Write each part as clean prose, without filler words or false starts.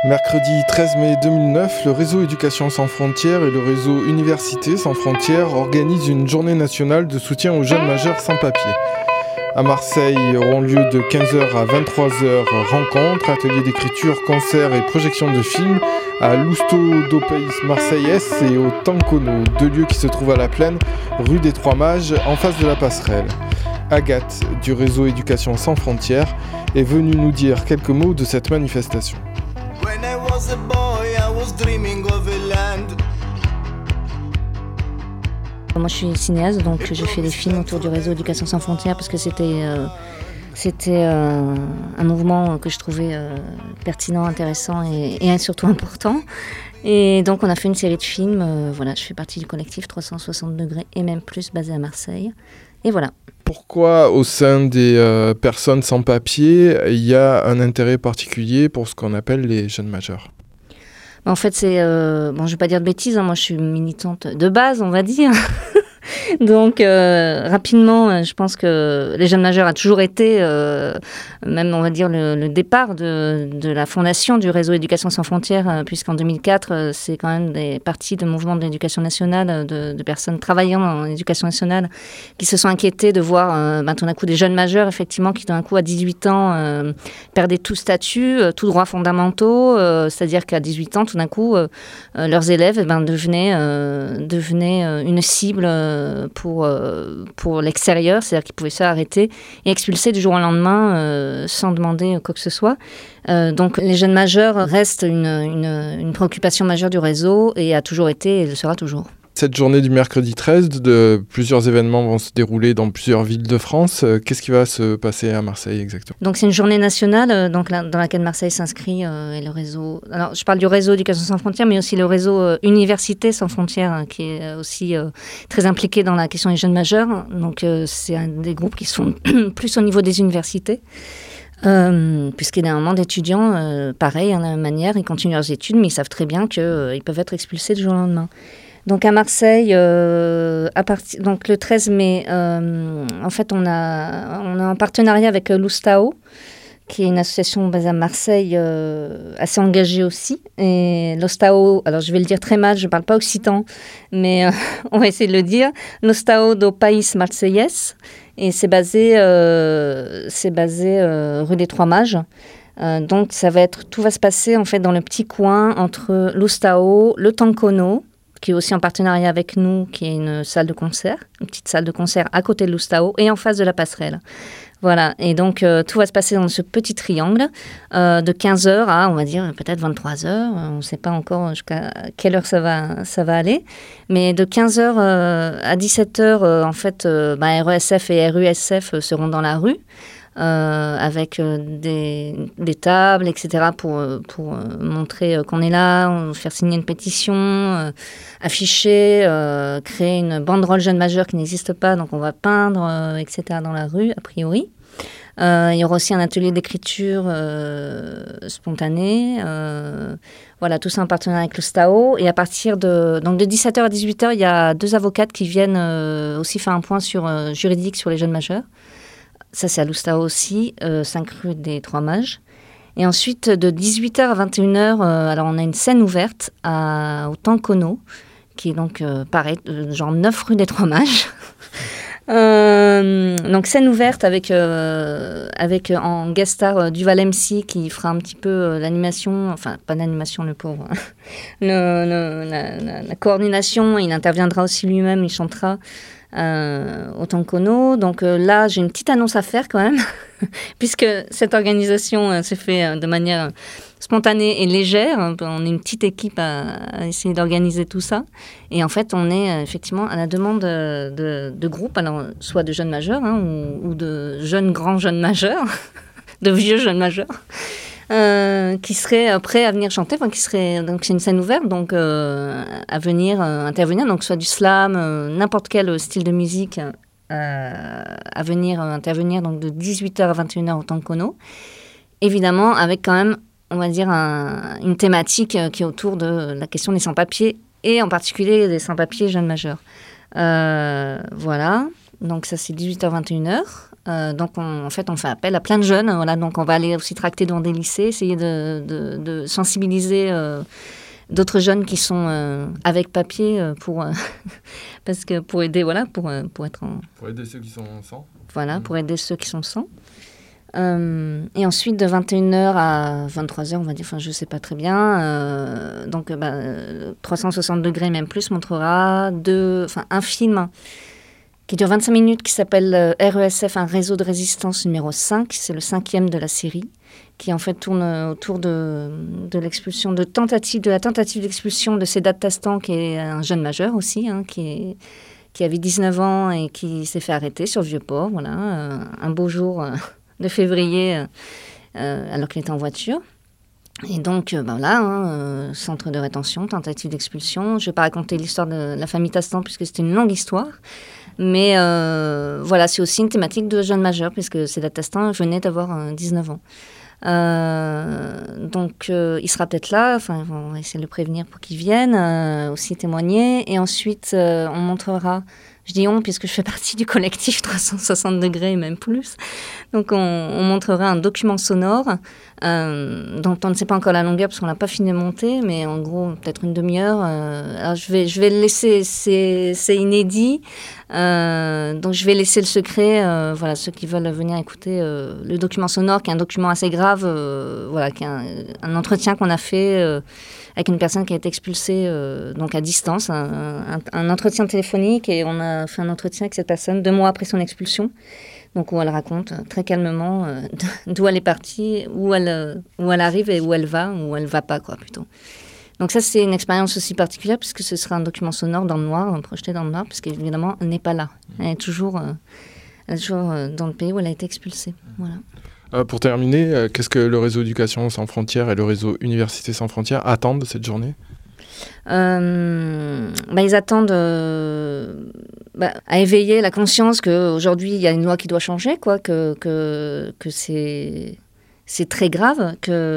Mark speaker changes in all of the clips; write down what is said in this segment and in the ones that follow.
Speaker 1: Mercredi 13 mai 2009, le réseau Éducation sans frontières et le réseau Université sans frontières organisent une journée nationale de soutien aux jeunes majeurs sans papier. À Marseille auront lieu de 15h à 23h rencontres, ateliers d'écriture, concerts et projections de films à l'Ousto do País Marseillaise et au Tancono, deux lieux qui se trouvent à la Plaine, rue des Trois Mages, en face de la passerelle. Agathe, du réseau Éducation sans frontières, est venue nous dire quelques mots de cette manifestation.
Speaker 2: When I was a boy, I was dreaming of a land.
Speaker 3: Moi je suis cinéaste, donc j'ai fait des films autour du réseau Éducation sans frontières parce que c'était un mouvement que je trouvais pertinent, intéressant et surtout important. Et donc on a fait une série de films, je fais partie du collectif 360 degrés et même plus basé à Marseille. Et voilà.
Speaker 1: Pourquoi au sein des personnes sans papier, il y a un intérêt particulier pour ce qu'on appelle les jeunes majeurs ?
Speaker 3: En fait, c'est... je ne vais pas dire de bêtises, moi je suis militante de base, on va dire. Donc, rapidement, je pense que les jeunes majeurs a toujours été, même on va dire, le départ de la fondation du réseau Éducation sans frontières, puisqu'en 2004, c'est quand même des parties de mouvement de l'éducation nationale, de personnes travaillant dans l'éducation nationale, qui se sont inquiétées de voir tout d'un coup des jeunes majeurs, effectivement, qui d'un coup à 18 ans perdaient tout statut, tous droits fondamentaux, c'est-à-dire qu'à 18 ans, tout d'un coup, leurs élèves devenaient une cible pour l'extérieur, c'est-à-dire qu'ils pouvaient se faire arrêter et expulser du jour au lendemain sans demander quoi que ce soit. Donc les jeunes majeurs restent une préoccupation majeure du réseau et a toujours été et le sera toujours.
Speaker 1: Cette journée du mercredi 13, plusieurs événements vont se dérouler dans plusieurs villes de France. Qu'est-ce qui va se passer à Marseille exactement ?
Speaker 3: Donc c'est une journée nationale dans laquelle Marseille s'inscrit et le réseau... Alors je parle du réseau Éducation sans frontières, mais aussi le réseau Université sans frontières qui est aussi très impliqué dans la question des jeunes majeurs. Donc c'est un des groupes qui sont plus au niveau des universités. Puisqu'énormément d'étudiants, pareil, de la même manière, ils continuent leurs études, mais ils savent très bien qu'ils peuvent être expulsés du jour au lendemain. Donc à Marseille, donc le 13 mai, en fait on a un partenariat avec l'Oustao, qui est une association basée à Marseille assez engagée aussi. Et l'Oustao, alors je vais le dire très mal, je ne parle pas occitan, mais on va essayer de le dire. L'Oustao do País Marseillaise, et c'est basé rue des Trois Mages. Donc tout va se passer en fait dans le petit coin entre l'Oustao, le Tancono, qui est aussi en partenariat avec nous, qui est une salle de concert, une petite salle de concert à côté de l'Oustao et en face de la passerelle. Voilà, et donc tout va se passer dans ce petit triangle de 15h à, on va dire, peut-être 23h. On ne sait pas encore jusqu'à quelle heure ça va aller. Mais de 15h à 17h, en fait, RESF et RUSF seront dans la rue. Avec des tables, etc., pour montrer qu'on est là, faire signer une pétition, afficher, créer une banderole jeune majeur qui n'existe pas, donc on va peindre, etc., dans la rue, a priori. Il y aura aussi un atelier d'écriture spontanée. Voilà, tout ça en partenariat avec le STAO. Et à partir de 17h à 18h, il y a 2 avocates qui viennent aussi faire un point juridique sur les jeunes majeurs. Ça, c'est à l'Oustao aussi, 5 rue des Trois Mages. Et ensuite, de 18h à 21h, alors on a une scène ouverte au Tancono, qui est donc, pareil, genre 9 rue des Trois Mages. Donc, scène ouverte avec en guest star Duval MC qui fera un petit peu l'animation, enfin, pas l'animation, le pauvre, la coordination. Il interviendra aussi lui-même, il chantera. Au Tancono. Donc là, j'ai une petite annonce à faire quand même, puisque cette organisation se fait de manière spontanée et légère. On est une petite équipe à essayer d'organiser tout ça. Et en fait, on est effectivement à la demande de groupes, alors, soit de jeunes majeurs ou de grands jeunes majeurs, de vieux jeunes majeurs. Qui seraient prêts à venir chanter, donc c'est une scène ouverte, donc à venir intervenir, donc soit du slam, n'importe quel style de musique à venir intervenir, donc de 18h à 21h au Tancono. Évidemment, avec quand même, on va dire, une thématique qui est autour de la question des sans-papiers, et en particulier des sans-papiers jeunes majeurs. Voilà, donc ça c'est 18h-21h. Donc, on fait appel à plein de jeunes. Voilà, donc, on va aller aussi tracter dans des lycées, essayer de sensibiliser d'autres jeunes qui sont avec papier pour aider, voilà, pour être en...
Speaker 1: Pour aider ceux qui sont sans.
Speaker 3: Voilà, pour aider ceux qui sont sans. Et ensuite, de 21h à 23h, on va dire, enfin, je ne sais pas très bien. Donc, 360 degrés, même plus, montrera un film qui dure 25 minutes, qui s'appelle RESF, un réseau de résistance numéro 5. C'est le 5e de la série, qui en fait tourne autour de l'expulsion, de la tentative d'expulsion de Sedat Tastan, qui est un jeune majeur aussi, hein, qui avait 19 ans et qui s'est fait arrêter sur Vieux-Port, voilà, un beau jour de février, alors qu'il était en voiture. Et donc, centre de rétention, tentative d'expulsion. Je ne vais pas raconter l'histoire de la famille Tastan, puisque c'était une longue histoire. Mais voilà, c'est aussi une thématique de jeunes majeurs, puisque Sedat Tastan venait d'avoir 19 ans. Donc, il sera peut-être là. Enfin, on va essayer de le prévenir pour qu'il vienne, aussi témoigner. Et ensuite, on montrera... Je dis on, puisque je fais partie du collectif 360 degrés, même plus. Donc, on montrera un document sonore dont on ne sait pas encore la longueur, parce qu'on n'a pas fini de monter, mais en gros, peut-être une demi-heure. Alors, je vais le laisser, c'est inédit. Donc, je vais laisser le secret, voilà, ceux qui veulent venir écouter le document sonore, qui est un document assez grave, voilà, qui est un entretien qu'on a fait avec une personne qui a été expulsée donc à distance, un entretien téléphonique, et on a fait un entretien avec cette personne 2 mois après son expulsion, donc où elle raconte très calmement d'où elle est partie, où elle arrive et où elle va pas, quoi, plutôt. Donc ça, c'est une expérience aussi particulière, puisque ce sera un document sonore dans le noir, projeté dans le noir, parce qu'évidemment, elle n'est pas là. Elle est toujours dans le pays où elle a été expulsée. Voilà.
Speaker 1: Pour terminer, qu'est-ce que le réseau Éducation sans frontières et le réseau Université sans frontières attendent de cette journée ?
Speaker 3: Ils attendent à éveiller la conscience qu'aujourd'hui, il y a une loi qui doit changer, quoi, que c'est très grave,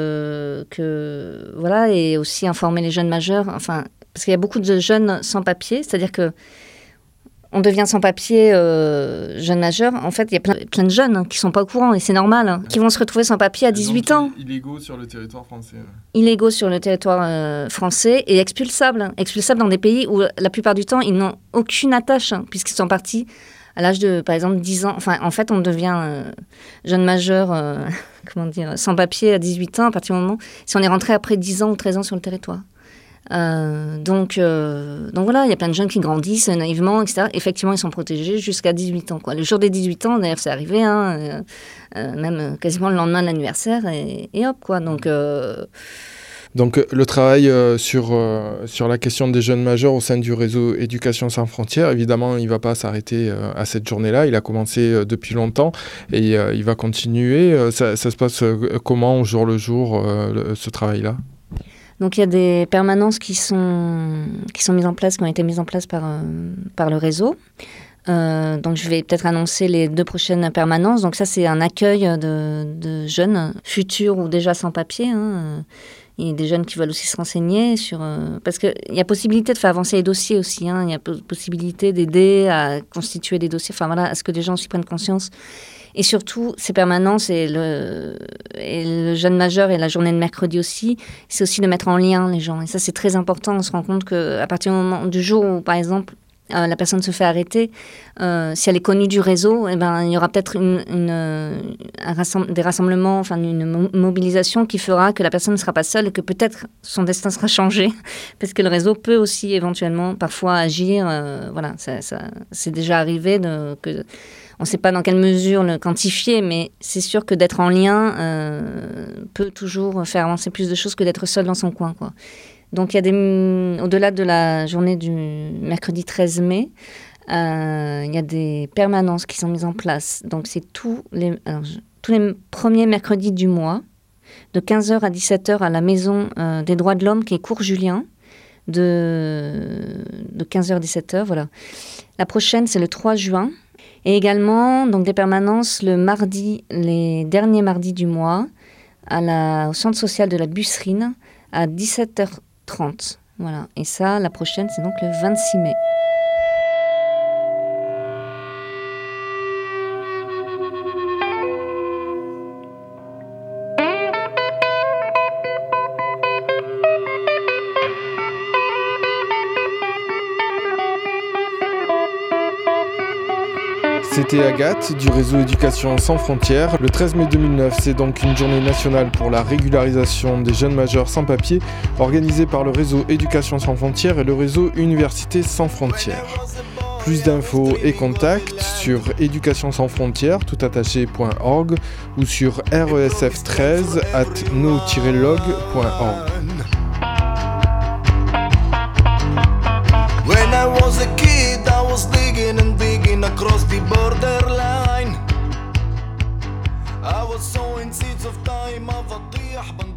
Speaker 3: voilà, et aussi informer les jeunes majeurs, enfin, parce qu'il y a beaucoup de jeunes sans papier, c'est-à-dire que on devient sans papier jeune majeur. En fait, il y a plein de jeunes qui ne sont pas au courant, et c'est normal, qui vont se retrouver sans papier à 18 ans.
Speaker 1: Illégaux sur le territoire français.
Speaker 3: Illégaux sur le territoire français et expulsables dans des pays où la plupart du temps, ils n'ont aucune attache, puisqu'ils sont partis à l'âge de, par exemple, 10 ans. Enfin, en fait, on devient jeune majeur, sans papier à 18 ans, à partir du moment si on est rentré après 10 ans ou 13 ans sur le territoire. Donc voilà, il y a plein de jeunes qui grandissent naïvement, etc. Effectivement, ils sont protégés jusqu'à 18 ans, quoi. Le jour des 18 ans, d'ailleurs, c'est arrivé, même quasiment le lendemain de l'anniversaire, et hop, quoi. Donc
Speaker 1: le travail sur la question des jeunes majeurs au sein du réseau Éducation sans frontières, évidemment, il ne va pas s'arrêter à cette journée-là. Il a commencé depuis longtemps et il va continuer. Ça se passe comment au jour le jour, ce travail-là ?
Speaker 3: Donc il y a des permanences qui sont mises en place, qui ont été mises en place par le réseau. Donc je vais peut-être annoncer les 2 prochaines permanences. Donc ça, c'est un accueil de jeunes futurs ou déjà sans papier. Il y a des jeunes qui veulent aussi se renseigner sur... parce qu'il y a possibilité de faire avancer les dossiers aussi. Il y a possibilité d'aider à constituer des dossiers. Enfin voilà, à ce que les gens aussi prennent conscience. Et surtout, ces permanences et le jeune majeur et la journée de mercredi aussi, c'est aussi de mettre en lien les gens. Et ça, c'est très important. On se rend compte qu'à partir du jour où, par exemple, la personne se fait arrêter, si elle est connue du réseau, il y aura peut-être des rassemblements, enfin une mobilisation qui fera que la personne ne sera pas seule et que peut-être son destin sera changé, parce que le réseau peut aussi éventuellement parfois agir. Voilà, ça c'est déjà arrivé que on ne sait pas dans quelle mesure le quantifier, mais c'est sûr que d'être en lien peut toujours faire avancer plus de choses que d'être seul dans son coin, quoi. Donc, il y a au-delà de la journée du mercredi 13 mai, il y a des permanences qui sont mises en place. Donc, c'est tous les premiers mercredis du mois, de 15h à 17h à la Maison des droits de l'homme, qui est Cours Julien, de 15h à 17h, voilà. La prochaine, c'est le 3 juin. Et également, donc, des permanences les derniers mardis du mois, au centre social de la Busserine, à 17h30. Voilà. Et ça, la prochaine, c'est donc le 26 mai.
Speaker 1: C'était Agathe du réseau Éducation sans frontières. Le 13 mai 2009, c'est donc une journée nationale pour la régularisation des jeunes majeurs sans papier, organisée par le réseau Éducation sans frontières et le réseau Université sans frontières. Plus d'infos et contacts sur éducationsansfrontières toutattaché.org ou sur resf13@no-log.org.
Speaker 2: When I was a kid, I was digging and digging across the borderline. I was sowing seeds of time.